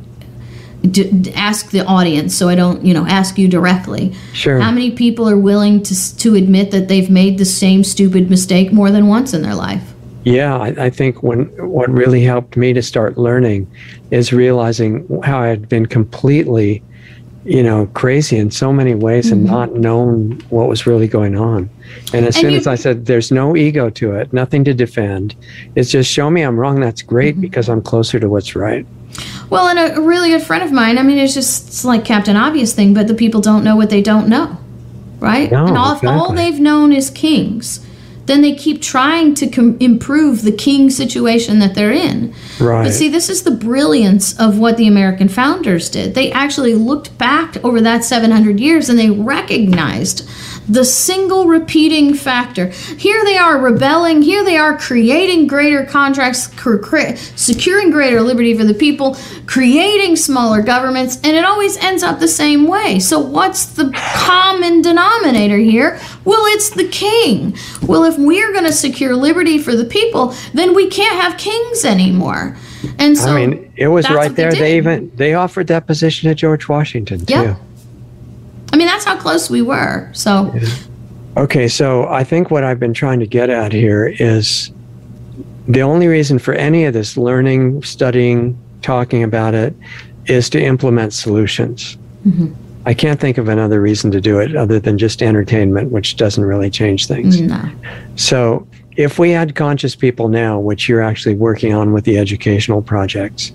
Ask the audience, so I don't, ask you directly. Sure. How many people are willing to admit that they've made the same stupid mistake more than once in their life? Yeah, I think what really helped me to start learning is realizing how I had been completely, crazy in so many ways and not known what was really going on. And as soon as I said, there's no ego to it, nothing to defend, it's just show me I'm wrong, that's great because I'm closer to what's right. Well, and a really good friend of mine, it's like Captain Obvious thing, but the people don't know what they don't know, right? No, and all they've known is kings. Then they keep trying to improve the king situation that they're in. Right. But see, this is the brilliance of what the American founders did. They actually looked back over that 700 years and they recognized the single repeating factor. Here they are rebelling. Here they are creating greater contracts, securing greater liberty for the people, creating smaller governments, and it always ends up the same way. So what's the common denominator here? Well, it's the king. Well, if we're going to secure liberty for the people, then we can't have kings anymore. And so it was right there. They offered that position to George Washington too. Yeah. That's how close we were. So, okay, so I think what I've been trying to get at here is the only reason for any of this learning, studying, talking about it is to implement solutions. Mm-hmm. I can't think of another reason to do it other than just entertainment, which doesn't really change things. No. So if we had conscious people now, which you're actually working on with the educational projects,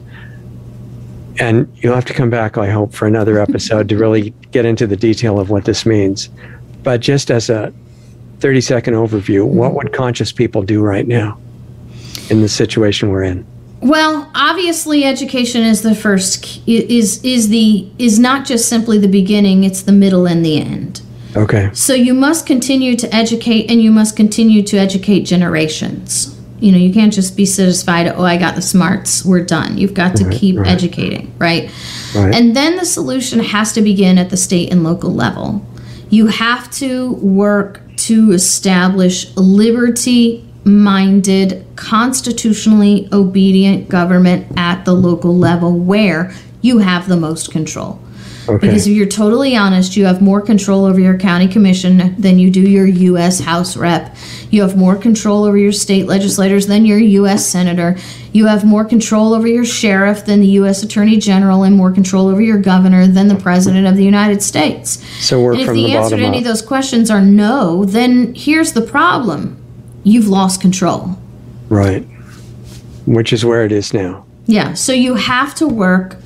and you'll have to come back, I hope, for another episode to really get into the detail of what this means. But just as a 30-second overview, what would conscious people do right now in the situation we're in? Well, obviously, education is the first, is not just simply the beginning, it's the middle and the end. Okay. So you must continue to educate, and you must continue to educate generations. You can't just be satisfied, I got the smarts, we're done. You've got to keep educating, right? And then the solution has to begin at the state and local level. You have to work to establish liberty-minded, constitutionally obedient government at the local level where you have the most control. Okay. Because if you're totally honest, you have more control over your county commission than you do your U.S. House rep. You have more control over your state legislators than your U.S. senator. You have more control over your sheriff than the U.S. Attorney General, and more control over your governor than the President of the United States. So work from the bottom up. And if the answer to any of those questions are no, then here's the problem. You've lost control. Right. Which is where it is now. Yeah, so you have to work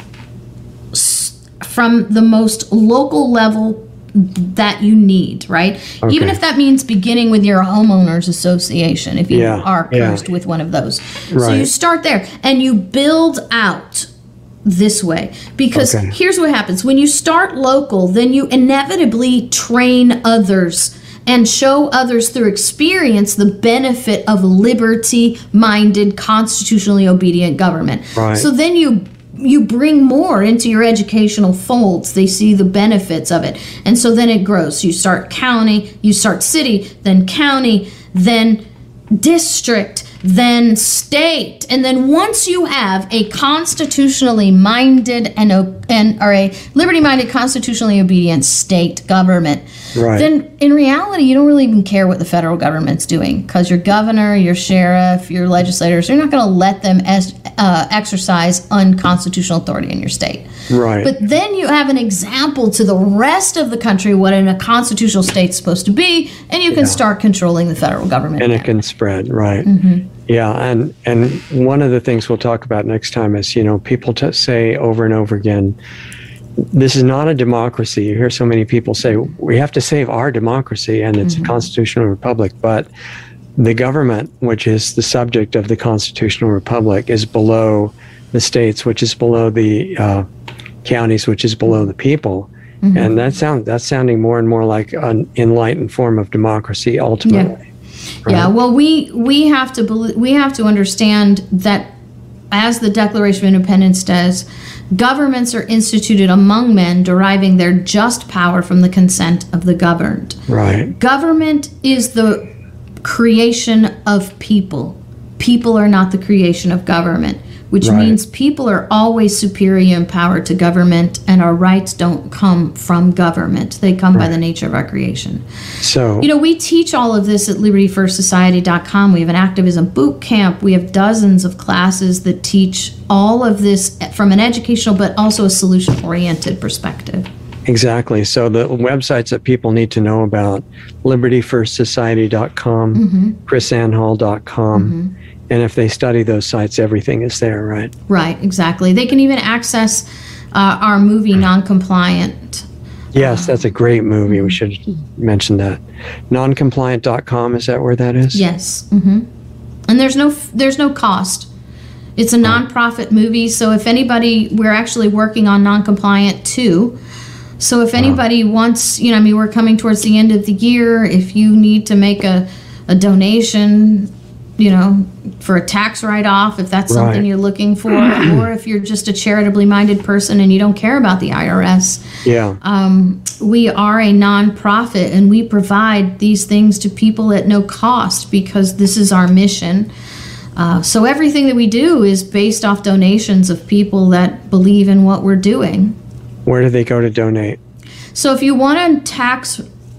from the most local level that you need, right? Okay. Even if that means beginning with your homeowners association, if you are cursed with one of those. Right. So you start there and you build out this way. Because here's what happens. When you start local, then you inevitably train others and show others through experience the benefit of liberty-minded, constitutionally obedient government. Right. So then you bring more into your educational folds. They see the benefits of it. And so then it grows. You start county, you start city, then county, then district, then state. And then once you have a constitutionally minded or a liberty-minded, constitutionally obedient state government, then in reality, you don't really even care what the federal government's doing, because your governor, your sheriff, your legislators, you're not going to let them exercise unconstitutional authority in your state. Right. But then you have an example to the rest of the country what a constitutional state's supposed to be, and you can start controlling the federal government. And it can spread, right. Mm-hmm. Yeah, and one of the things we'll talk about next time is, people say over and over again, this is not a democracy. You hear so many people say, we have to save our democracy, and it's a constitutional republic. But the government, which is the subject of the constitutional republic, is below the states, which is below the counties, which is below the people. Mm-hmm. And that's sounding more and more like an enlightened form of democracy ultimately. Yeah. Right? Yeah, well, we have to understand that, as the Declaration of Independence says, governments are instituted among men, deriving their just power from the consent of the governed. Right. Government is the creation of people. People are not the creation of government, which means people are always superior in power to government, and our rights don't come from government. They come by the nature of our creation. So, we teach all of this at libertyfirstsociety.com. We have an activism boot camp. We have dozens of classes that teach all of this from an educational but also a solution-oriented perspective. Exactly. So the websites that people need to know about, libertyfirstsociety.com, chrisannhall.com, and if they study those sites, everything is there, right? Right, exactly. They can even access our movie, Noncompliant. Yes, that's a great movie. We should mention that. Noncompliant.com, is that where that is? Yes. Mm-hmm. And there's no cost. It's a nonprofit movie, so if anybody, we're actually working on Noncompliant 2. So if anybody wants, we're coming towards the end of the year. If you need to make a donation, for a tax write-off, if that's something you're looking for, or if you're just a charitably minded person and you don't care about the IRS. Yeah. We are a nonprofit, and we provide these things to people at no cost because this is our mission. So everything that we do is based off donations of people that believe in what we're doing. Where do they go to donate? So if you want to tax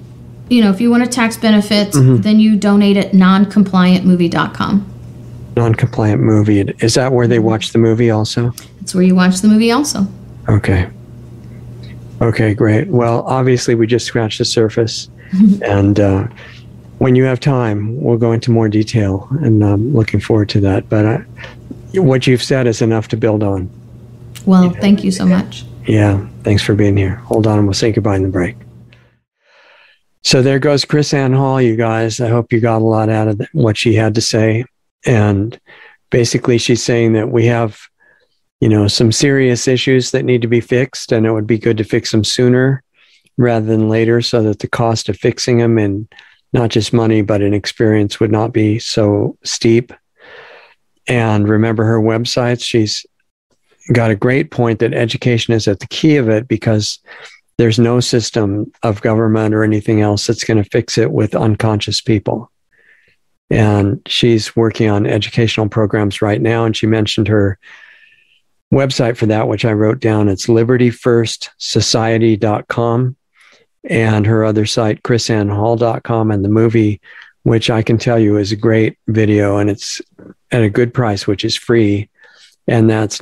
benefits, then you donate at noncompliantmovie.com. Noncompliant movie. Is that where they watch the movie also? It's where you watch the movie also. Okay. Okay, great. Well, obviously we just scratched the surface. And when you have time, we'll go into more detail, and I'm looking forward to that. But what you've said is enough to build on. Well, thank you so much. Yeah, thanks for being here. Hold on, and we'll say goodbye in the break. So there goes KrisAnne Hall, you guys. I hope you got a lot out of what she had to say. And basically, she's saying that we have, some serious issues that need to be fixed, and it would be good to fix them sooner rather than later, so that the cost of fixing them, and not just money, but in experience, would not be so steep. And remember her websites. She's got a great point that education is at the key of it, because there's no system of government or anything else that's going to fix it with unconscious people. And she's working on educational programs right now. And she mentioned her website for that, which I wrote down. It's libertyfirstsociety.com, and her other site, chrisannhall.com, and the movie, which I can tell you is a great video, and it's at a good price, which is free. And that's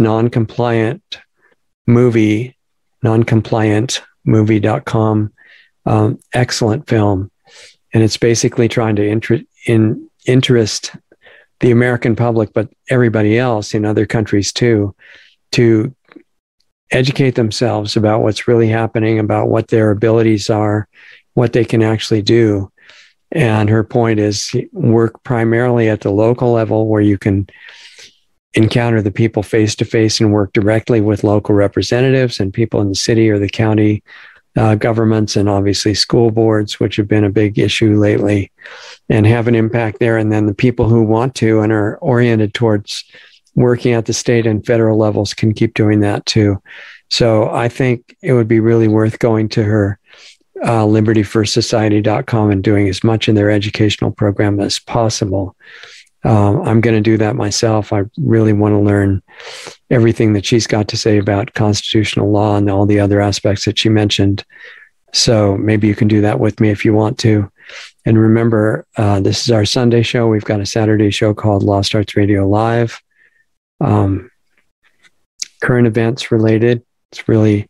noncompliantmovie.com. Excellent film. And it's basically trying to interest the American public, but everybody else in other countries too, to educate themselves about what's really happening, about what their abilities are, what they can actually do. And her point is work primarily at the local level, where you can encounter the people face to face and work directly with local representatives and people in the city or the county governments, and obviously school boards, which have been a big issue lately, and have an impact there. And then the people who want to and are oriented towards working at the state and federal levels can keep doing that too. So I think it would be really worth going to her libertyfirstsociety.com and doing as much in their educational program as possible. I'm going to do that myself. I really want to learn everything that she's got to say about constitutional law and all the other aspects that she mentioned. So maybe you can do that with me if you want to. And remember, this is our Sunday show. We've got a Saturday show called Lost Arts Radio Live. Current events related. It's really,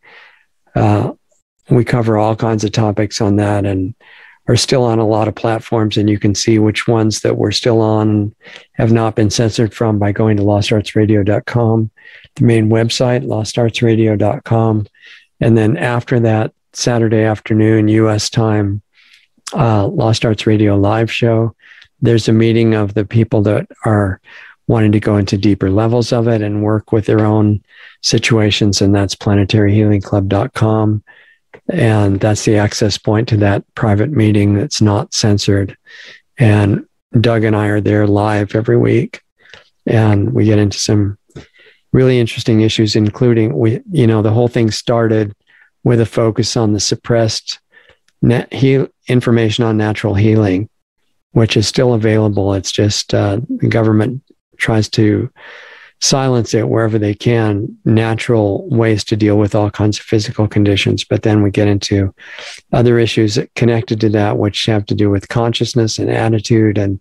we cover all kinds of topics on that, and are still on a lot of platforms, and you can see which ones that we're still on have not been censored from by going to lostartsradio.com, the main website, lostartsradio.com. And then after that, Saturday afternoon, U.S. time, Lost Arts Radio live show, there's a meeting of the people that are wanting to go into deeper levels of it and work with their own situations, and that's planetaryhealingclub.com. And that's the access point to that private meeting that's not censored. And Doug and I are there live every week. And we get into some really interesting issues, including, the whole thing started with a focus on the suppressed information on natural healing, which is still available. It's just the government tries to silence it wherever they can, natural ways to deal with all kinds of physical conditions. But then we get into other issues connected to that, which have to do with consciousness and attitude and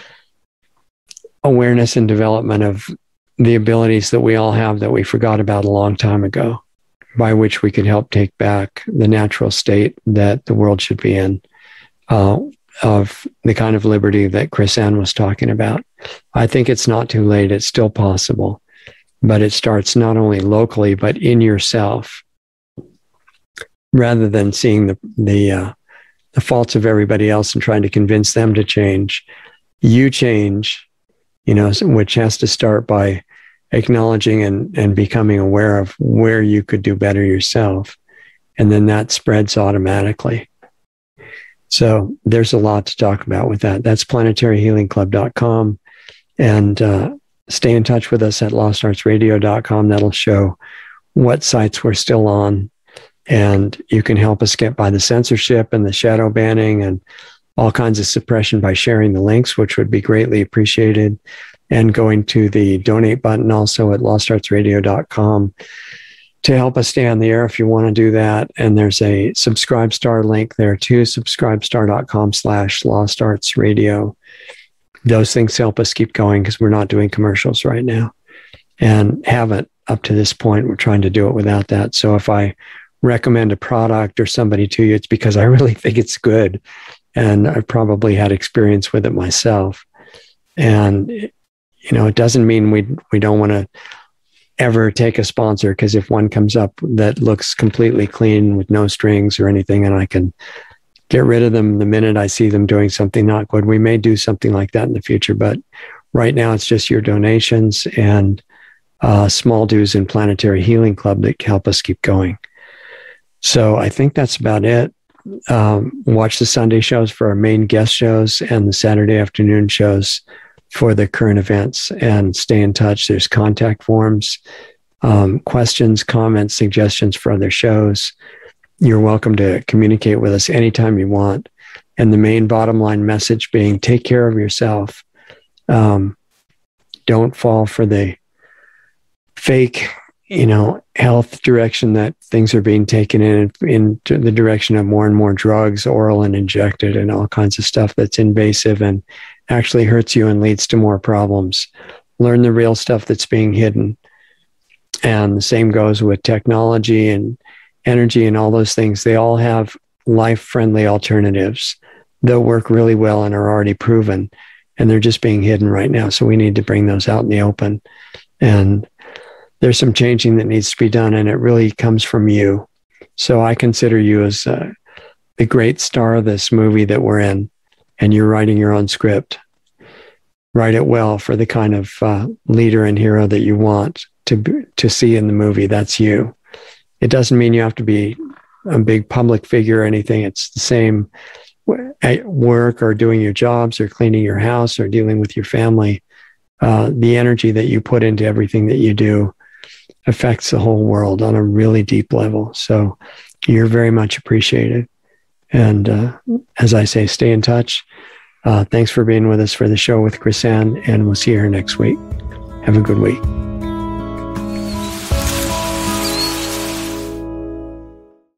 awareness and development of the abilities that we all have that we forgot about a long time ago, by which we could help take back the natural state that the world should be in, of the kind of liberty that KrisAnne was talking about. I think it's not too late. It's still possible, but it starts not only locally, but in yourself, rather than seeing the faults of everybody else and trying to convince them to change. You change, which has to start by acknowledging and becoming aware of where you could do better yourself. And then that spreads automatically. So there's a lot to talk about with that. That's planetaryhealingclub.com. And stay in touch with us at lostartsradio.com. That'll show what sites we're still on. And you can help us get by the censorship and the shadow banning and all kinds of suppression by sharing the links, which would be greatly appreciated. And going to the donate button also at lostartsradio.com to help us stay on the air if you want to do that. And there's a Subscribestar link there too, subscribestar.com/lostartsradio. Those things help us keep going because we're not doing commercials right now and haven't up to this point. We're trying to do it without that. So if I recommend a product or somebody to you, it's because I really think it's good. And I've probably had experience with it myself. And, it doesn't mean we don't want to ever take a sponsor, because if one comes up that looks completely clean with no strings or anything, and I can get rid of them the minute I see them doing something not good, we may do something like that in the future. But right now it's just your donations and small dues in Planetary Healing Club that help us keep going. So I think that's about it. Watch the Sunday shows for our main guest shows and the Saturday afternoon shows for the current events, and stay in touch. There's contact forms, questions, comments, suggestions for other shows. you're welcome to communicate with us anytime you want. And the main bottom line message being, take care of yourself. Don't fall for the fake, health direction that things are being taken into the direction of more and more drugs, oral and injected, and all kinds of stuff that's invasive and actually hurts you and leads to more problems. Learn the real stuff that's being hidden. And the same goes with technology and energy and all those things. They all have life-friendly alternatives that work really well and are already proven, and they're just being hidden right now. So we need to bring those out in the open. And there's some changing that needs to be done, and it really comes from you. So I consider you as the great star of this movie that we're in, and you're writing your own script. Write it well for the kind of leader and hero that you want to see in the movie. That's you. It doesn't mean you have to be a big public figure or anything. It's the same at work or doing your jobs or cleaning your house or dealing with your family. The energy that you put into everything that you do affects the whole world on a really deep level. So you're very much appreciated. And as I say, stay in touch. Thanks for being with us for the show with KrisAnne, and we'll see you here next week. Have a good week.